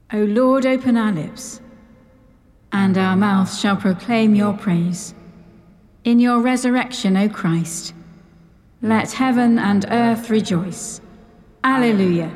O Lord, open our lips, and our mouths shall proclaim your praise. In your resurrection, O Christ, let heaven and earth rejoice. Alleluia.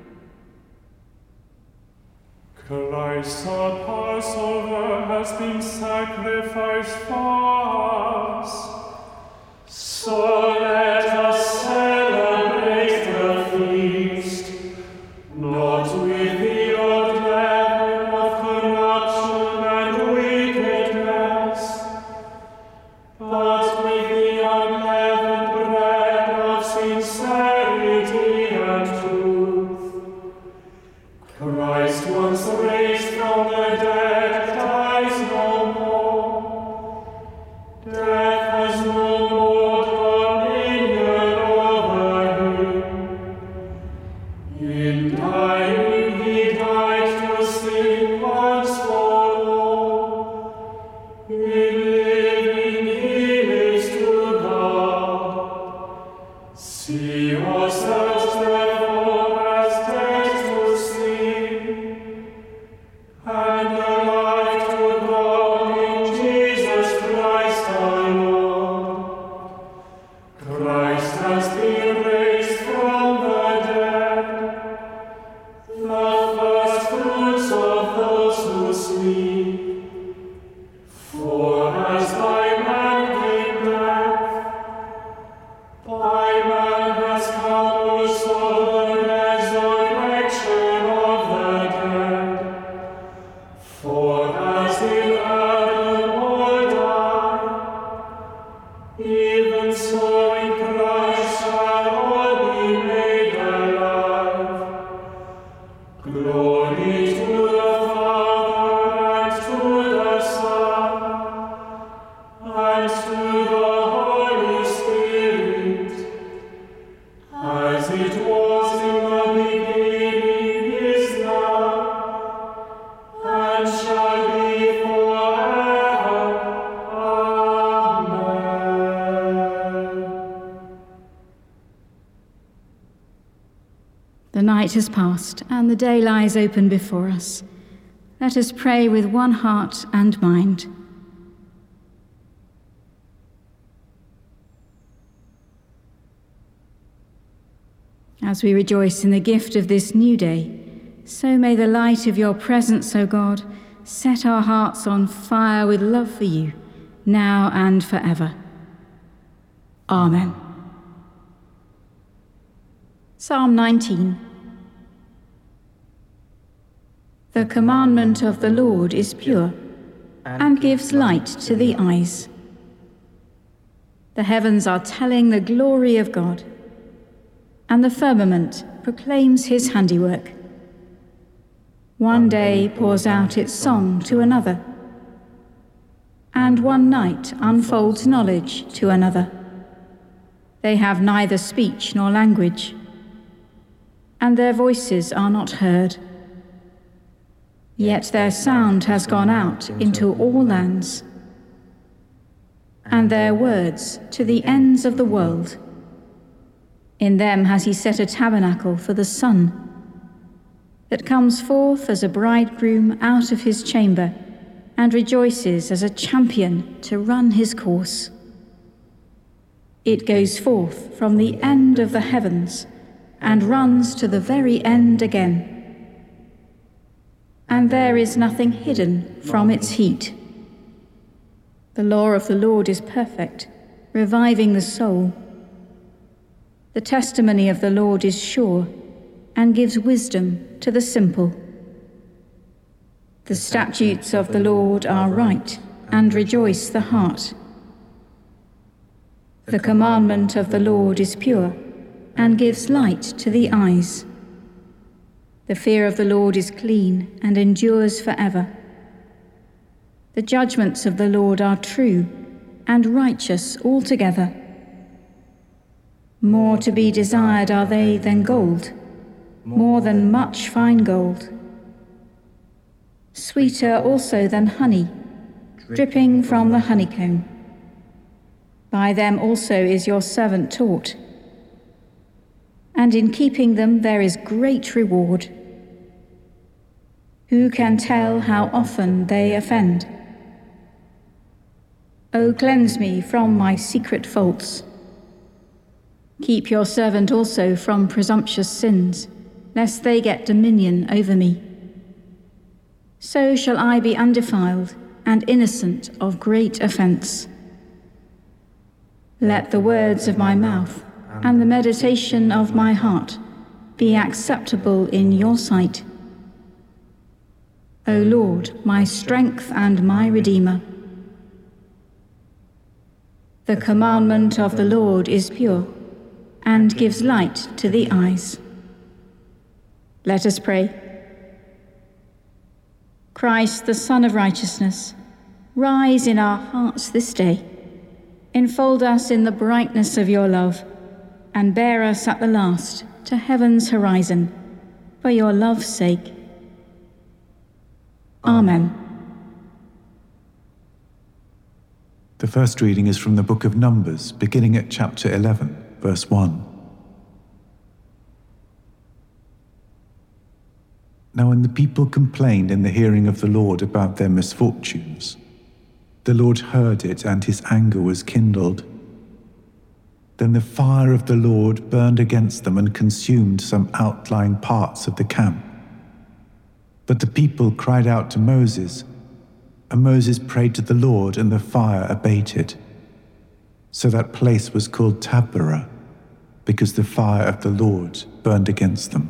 Christ our Passover has been sacrificed for us, so let us celebrate the feast, not with the old leaven of corruption and wickedness, but with the unleavened bread of sincerity and truth. Christ, once raised from the dead, dies no more. Death has no more dominion over him. In dying, he died to sin once for all. In living, he lives to God. See yourselves, therefore, as dead to sin, and alive to God in Jesus Christ our Lord. Christ has been raised from the dead, the first fruits of those who sleep. For as by man came death, by man has come also the resurrection of the dead. For as in Adam all die, even so in Christ shall all be made alive. Glory to the Father, and to the Son, and to the Holy Spirit, as it was in the beginning, is now, and shall be forever. Amen. The night has passed, and the day lies open before us. Let us pray with one heart and mind. As we rejoice in the gift of this new day, so may the light of your presence, O God, set our hearts on fire with love for you, now and forever. Amen. Psalm 19. The commandment of the Lord is pure, and gives light to the eyes. The heavens are telling the glory of God, and the firmament proclaims his handiwork. One day pours out its song to another, and one night unfolds knowledge to another. They have neither speech nor language, and their voices are not heard. Yet their sound has gone out into all lands, and their words to the ends of the world. In them has he set a tabernacle for the sun, that comes forth as a bridegroom out of his chamber, and rejoices as a champion to run his course. It goes forth from the end of the heavens, and runs to the very end again. And there is nothing hidden from its heat. The law of the Lord is perfect, reviving the soul. The testimony of the Lord is sure, and gives wisdom to the simple. The statutes of the Lord are right, and rejoice the heart. The commandment of the Lord is pure, and gives light to the eyes. The fear of the Lord is clean, and endures forever. The judgments of the Lord are true, and righteous altogether. More to be desired are they than gold, more than much fine gold. Sweeter also than honey, dripping from the honeycomb. By them also is your servant taught, and in keeping them there is great reward. Who can tell how often they offend? O cleanse me from my secret faults. Keep your servant also from presumptuous sins, lest they get dominion over me. So shall I be undefiled and innocent of great offence. Let the words of my mouth and the meditation of my heart be acceptable in your sight. O Lord, my strength and my Redeemer. The commandment of the Lord is pure and gives light to the eyes. Let us pray. Christ, the Son of Righteousness, rise in our hearts this day. Enfold us in the brightness of your love, and bear us at the last to heaven's horizon, for your love's sake. Amen. The first reading is from the book of Numbers, beginning at chapter 11, verse 1. Now when the people complained in the hearing of the Lord about their misfortunes, the Lord heard it, and his anger was kindled. Then the fire of the Lord burned against them and consumed some outlying parts of the camp. But the people cried out to Moses, and Moses prayed to the Lord, and the fire abated. So that place was called Taberah, because the fire of the Lord burned against them.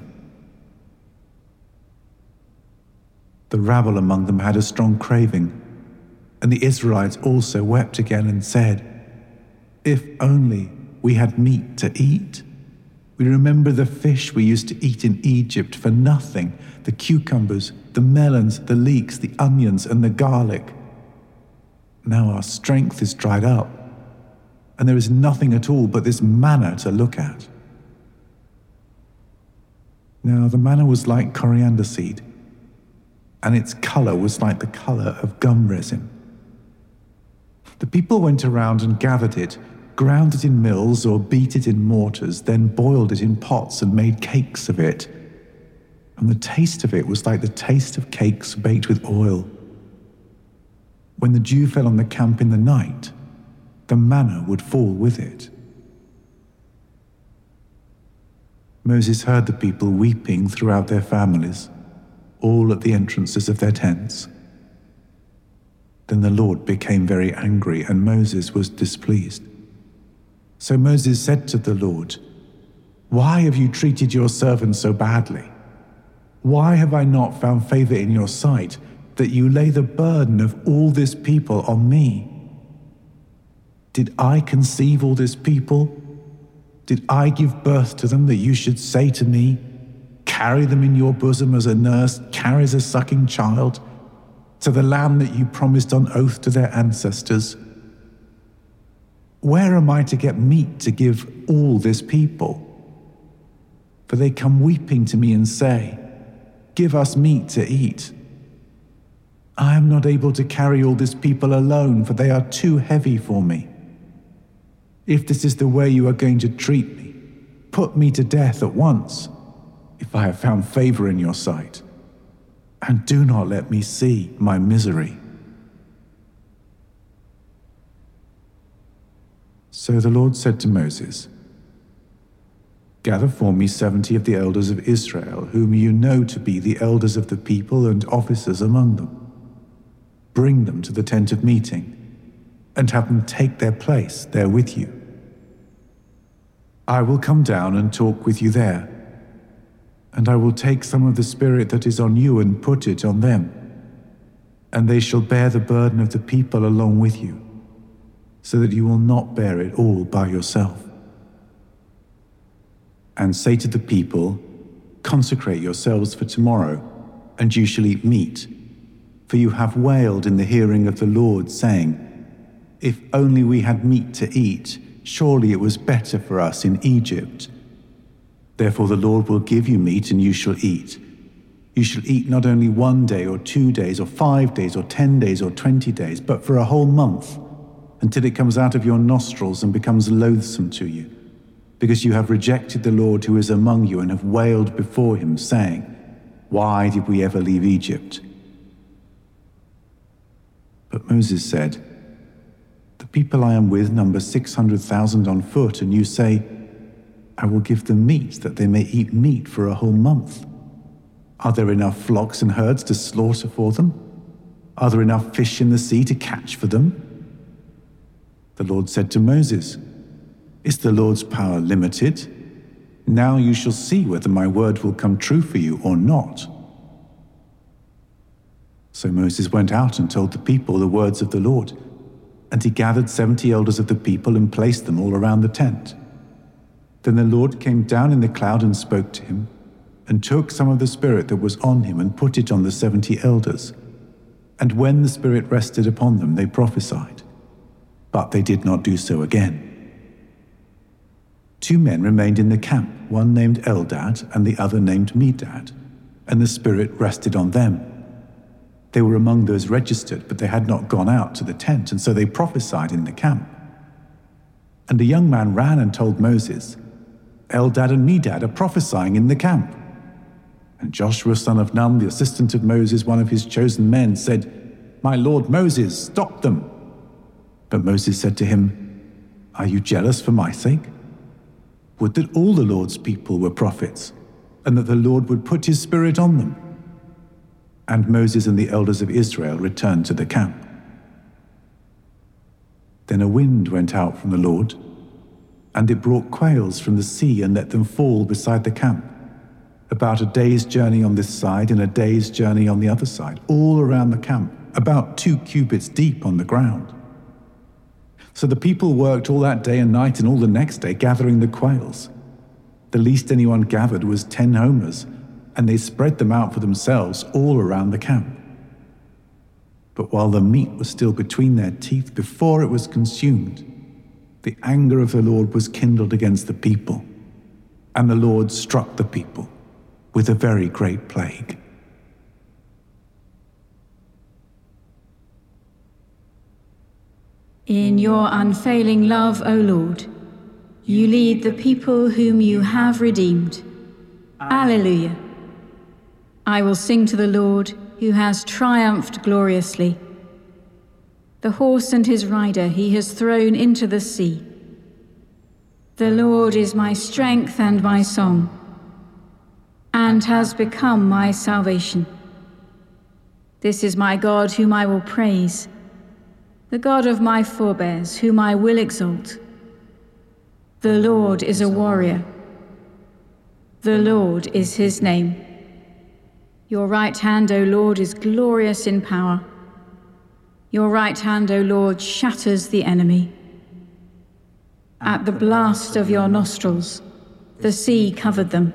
The rabble among them had a strong craving, and the Israelites also wept again and said, "If only we had meat to eat. We remember the fish we used to eat in Egypt for nothing, the cucumbers, the melons, the leeks, the onions, and the garlic. Now our strength is dried up, and there is nothing at all but this manna to look at." Now the manna was like coriander seed, and its color was like the color of gum resin. The people went around and gathered it, ground it in mills or beat it in mortars, then boiled it in pots and made cakes of it. And the taste of it was like the taste of cakes baked with oil. When the dew fell on the camp in the night, the manna would fall with it. Moses heard the people weeping throughout their families, all at the entrances of their tents. Then the Lord became very angry, and Moses was displeased. So Moses said to the Lord, "Why have you treated your servant so badly? Why have I not found favor in your sight, that you lay the burden of all this people on me? Did I conceive all this people? Did I give birth to them, that you should say to me, 'Carry them in your bosom as a nurse carries a sucking child, to the land that you promised on oath to their ancestors?' Where am I to get meat to give all this people? For they come weeping to me and say, 'Give us meat to eat.' I am not able to carry all this people alone, for they are too heavy for me. If this is the way you are going to treat me, put me to death at once, if I have found favor in your sight, and do not let me see my misery." So the Lord said to Moses, "Gather for me 70 of the elders of Israel, whom you know to be the elders of the people and officers among them. Bring them to the tent of meeting, and have them take their place there with you. I will come down and talk with you there, and I will take some of the Spirit that is on you and put it on them, and they shall bear the burden of the people along with you, so that you will not bear it all by yourself. And say to the people, 'Consecrate yourselves for tomorrow, and you shall eat meat, for you have wailed in the hearing of the Lord, saying, If only we had meat to eat, surely it was better for us in Egypt. Therefore the Lord will give you meat, and you shall eat. You shall eat not only 1 day or 2 days or 5 days or 10 days or 20 days, but for a whole month, until it comes out of your nostrils and becomes loathsome to you, because you have rejected the Lord who is among you and have wailed before him, saying, Why did we ever leave Egypt?" But Moses said, "The people I am with number 600,000 on foot, and you say, 'I will give them meat that they may eat meat for a whole month.' Are there enough flocks and herds to slaughter for them? Are there enough fish in the sea to catch for them?" The Lord said to Moses, "Is the Lord's power limited? Now you shall see whether my word will come true for you or not." So Moses went out and told the people the words of the Lord, and he gathered 70 elders of the people and placed them all around the tent. Then the Lord came down in the cloud and spoke to him, and took some of the Spirit that was on him and put it on the 70 elders. And when the Spirit rested upon them, they prophesied. But they did not do so again. 2 men remained in the camp, one named Eldad and the other named Medad, and the Spirit rested on them. They were among those registered, but they had not gone out to the tent, and so they prophesied in the camp. And a young man ran and told Moses, "Eldad and Medad are prophesying in the camp." And Joshua son of Nun, the assistant of Moses, one of his chosen men, said, "My lord Moses, stop them." But Moses said to him, "Are you jealous for my sake? Would that all the Lord's people were prophets, and that the Lord would put his Spirit on them." And Moses and the elders of Israel returned to the camp. Then a wind went out from the Lord, and it brought quails from the sea and let them fall beside the camp, about a day's journey on this side and a day's journey on the other side, all around the camp, about 2 cubits deep on the ground. So the people worked all that day and night and all the next day gathering the quails. The least anyone gathered was 10 homers, and they spread them out for themselves all around the camp. But while the meat was still between their teeth, before it was consumed, the anger of the Lord was kindled against the people, and the Lord struck the people with a very great plague. In your unfailing love, O Lord, you lead the people whom you have redeemed. Alleluia. I will sing to the Lord, who has triumphed gloriously. The horse and his rider he has thrown into the sea. The Lord is my strength and my song, and has become my salvation. This is my God whom I will praise, the God of my forebears whom I will exalt. The Lord is a warrior. The Lord is his name. Your right hand, O Lord, is glorious in power. Your right hand, O Lord, shatters the enemy. At the blast of your nostrils, the sea covered them.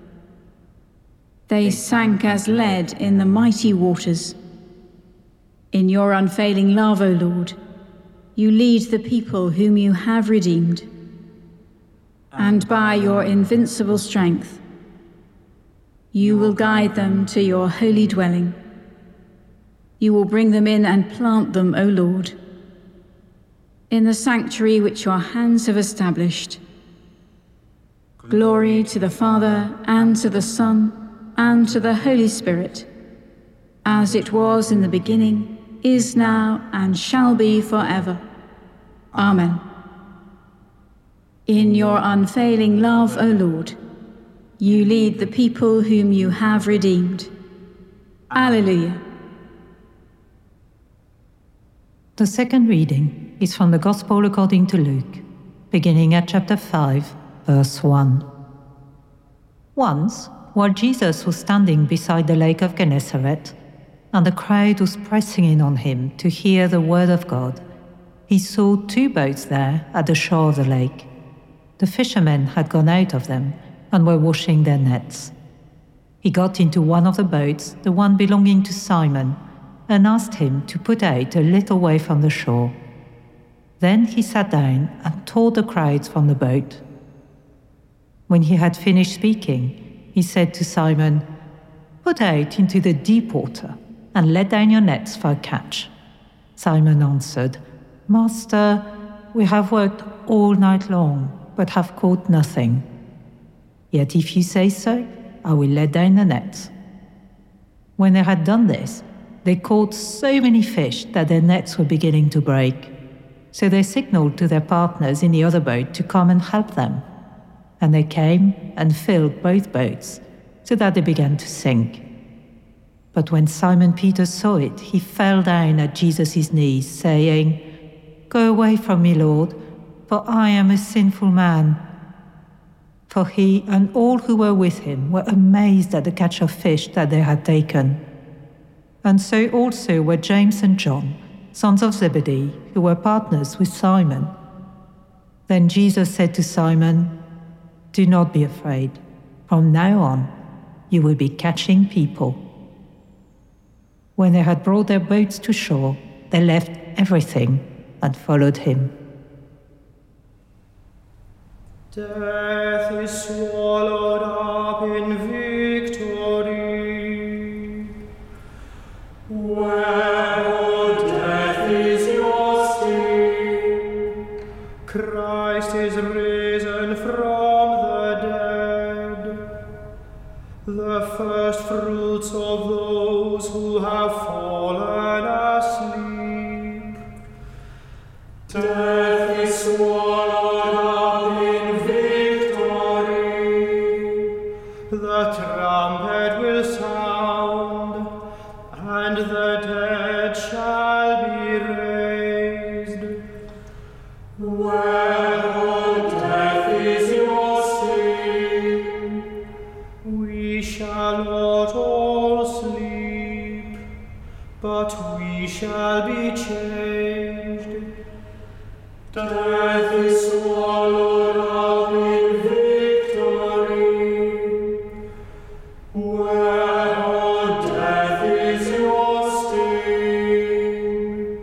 They sank as lead in the mighty waters. In your unfailing love, O Lord, you lead the people whom you have redeemed. And by your invincible strength, you will guide them to your holy dwelling. You will bring them in and plant them, O Lord, in the sanctuary which your hands have established. Glory to the Father, and to the Son, and to the Holy Spirit, as it was in the beginning, is now, and shall be forever. Amen. In your unfailing love, O Lord, you lead the people whom you have redeemed. Alleluia. The second reading is from the Gospel according to Luke, beginning at chapter 5, verse 1. Once, while Jesus was standing beside the lake of Gennesaret, and the crowd was pressing in on him to hear the word of God, he saw 2 boats there at the shore of the lake. The fishermen had gone out of them and were washing their nets. He got into one of the boats, the one belonging to Simon, and asked him to put out a little way from the shore. Then he sat down and taught the crowds from the boat. When he had finished speaking, he said to Simon, "Put out into the deep water and let down your nets for a catch." Simon answered, "Master, we have worked all night long, but have caught nothing. Yet if you say so, I will let down the nets." When they had done this, they caught so many fish that their nets were beginning to break. So they signaled to their partners in the other boat to come and help them. And they came and filled both boats, so that they began to sink. But when Simon Peter saw it, he fell down at Jesus' knees, saying, "Go away from me, Lord, for I am a sinful man." For he and all who were with him were amazed at the catch of fish that they had taken. And so also were James and John, sons of Zebedee, who were partners with Simon. Then Jesus said to Simon, "Do not be afraid. From now on, you will be catching people." When they had brought their boats to shore, they left everything and followed him. Death is swallowed up in victory. Where, O death, is your sting? Christ is risen from the dead, the first fruits of those who have fallen asleep. Death is swallowed up in victory. The trumpet will sound, and the dead shall be raised. Where, O death, is your sting? We shall not all sleep, but we shall be changed. Death is swallowed up in victory. Where, O death, is your sting?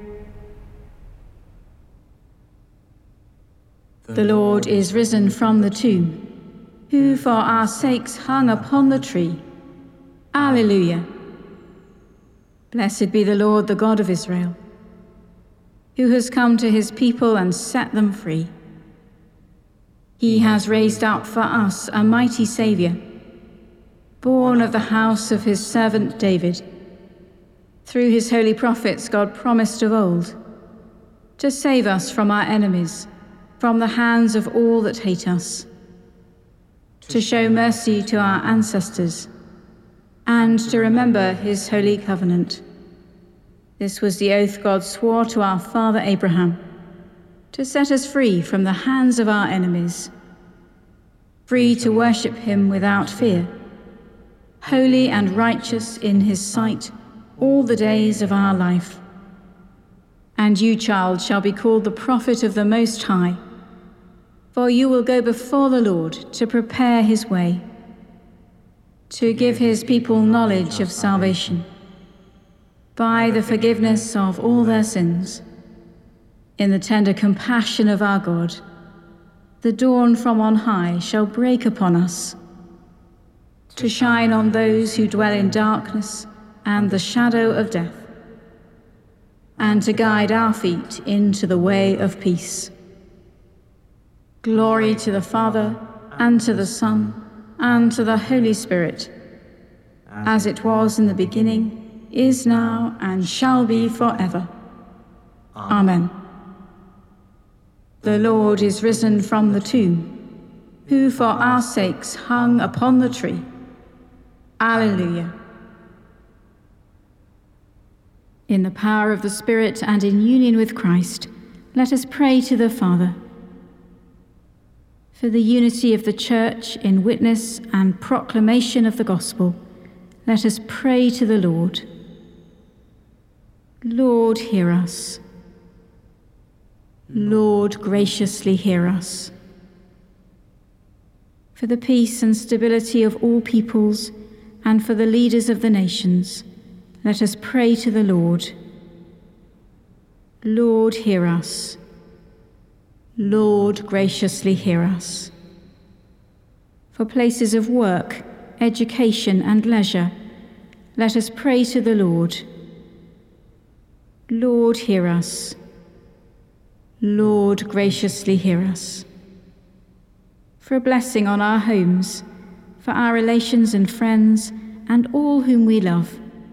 The Lord is risen from the tomb, who for our sakes hung upon the tree. Alleluia. Blessed be the Lord, the God of Israel, who has come to his people and set them free. He has raised up for us a mighty Saviour, born of the house of his servant David. Through his holy prophets God promised of old to save us from our enemies, from the hands of all that hate us, to show mercy to our ancestors, and to remember his holy covenant. This was the oath God swore to our father Abraham, to set us free from the hands of our enemies, free to worship him without fear, holy and righteous in his sight all the days of our life. And you, child, shall be called the prophet of the Most High, for you will go before the Lord to prepare his way, to give his people knowledge of salvation, by the forgiveness of all their sins. In the tender compassion of our God, the dawn from on high shall break upon us, to shine on those who dwell in darkness and the shadow of death, and to guide our feet into the way of peace. Glory to the Father, and to the Son, and to the Holy Spirit, as it was in the beginning, is now, and shall be forever. Amen. The Lord is risen from the tomb, who for our sakes hung upon the tree. Alleluia. In the power of the Spirit and in union with Christ, let us pray to the Father. For the unity of the Church in witness and proclamation of the gospel, let us pray to the Lord. Lord, hear us. Lord, graciously hear us. For the peace and stability of all peoples, and for the leaders of the nations, let us pray to the Lord. Lord, hear us. Lord, graciously hear us. For places of work, education, and leisure, let us pray to the Lord. Lord, hear us. Lord, graciously hear us. For a blessing on our homes, for our relations and friends, and all whom we love,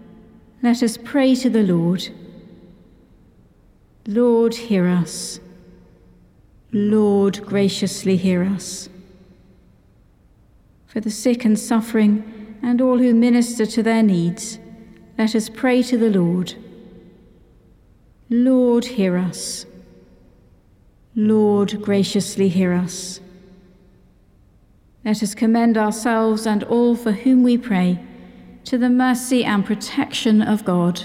Let us pray to the Lord. Lord, hear us. Lord, graciously hear us. For the sick and suffering and all who minister to their needs, let us pray to the Lord. Lord, hear us. Lord, graciously hear us. Let us commend ourselves and all for whom we pray to the mercy and protection of God.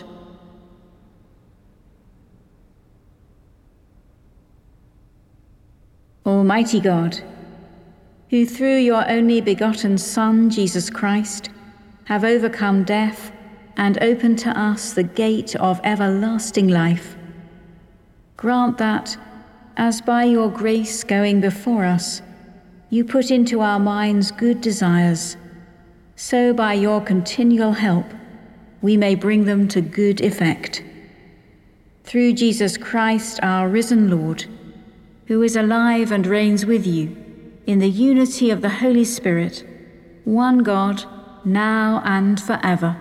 Almighty God, who through your only begotten Son, Jesus Christ, have overcome death and opened to us the gate of everlasting life, grant that, as by your grace going before us, you put into our minds good desires, so by your continual help we may bring them to good effect. Through Jesus Christ, our risen Lord, who is alive and reigns with you in the unity of the Holy Spirit, one God, now and forever.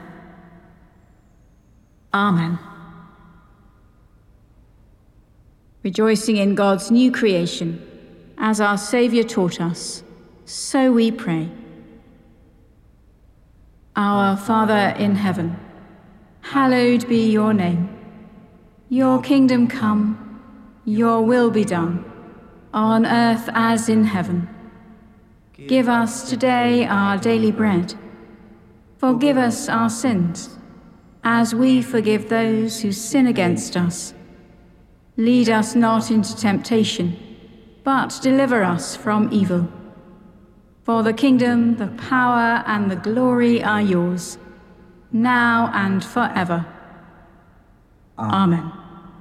Amen. Rejoicing in God's new creation, as our Saviour taught us, so we pray. Our Father in heaven, hallowed be your name. Your kingdom come, your will be done, on earth as in heaven. Give us today our daily bread. Forgive us our sins, as we forgive those who sin against us. Lead us not into temptation, but deliver us from evil. For the kingdom, the power, and the glory are yours, now and forever. Amen.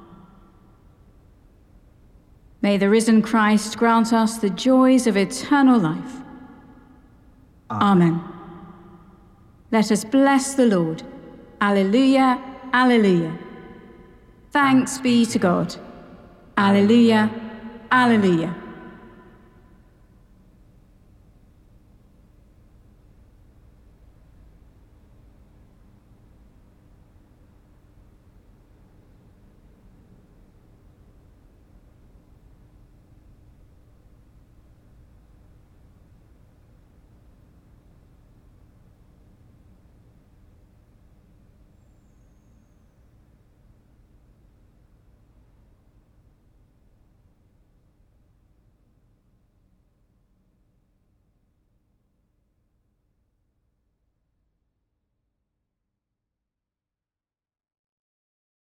May the risen Christ grant us the joys of eternal life. Amen. Let us bless the Lord. Alleluia, alleluia. Thanks be to God. Alleluia, alleluia.